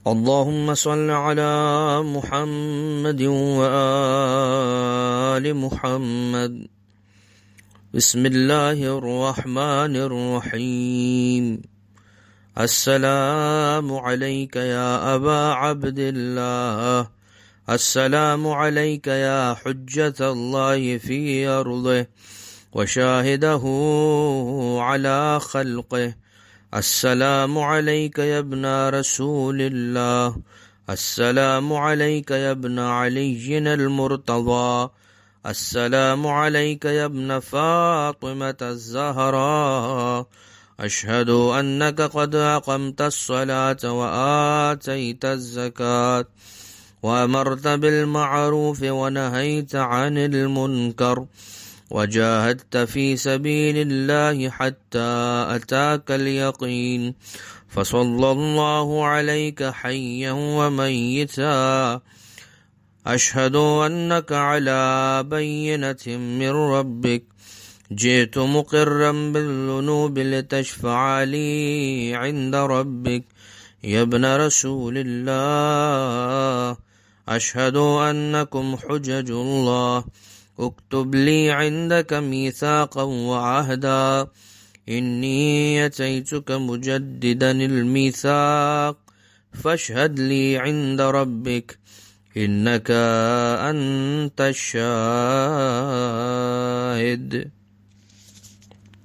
اللهم صل على محمد وآل محمد. بسم الله الرحمن الرحيم. السلام عليك يا أبا عبد الله، السلام عليك يا حجة الله في أرضه وشاهده على خلقه. السلام عليك يا ابن رسول الله، السلام عليك يا ابن علي المرتضى، السلام عليك يا ابن فاطمة الزهراء. أشهد أنك قد أقمت الصلاة وآتيت الزكاة وأمرت بالمعروف ونهيت عن المنكر وجاهدت في سبيل الله حتى أتاك اليقين، فصلى الله عليك حيا وميتا. أشهد أنك على بينة من ربك، جئت مقرا بالذنوب لتشفع لي عند ربك يا ابن رسول الله. أشهد أنكم حجج الله، اكتب لي عندك ميثاقا وعهدا. إني أتيتك مجددا الميثاق، فاشهد لي عند ربك إنك أنت الشاهد.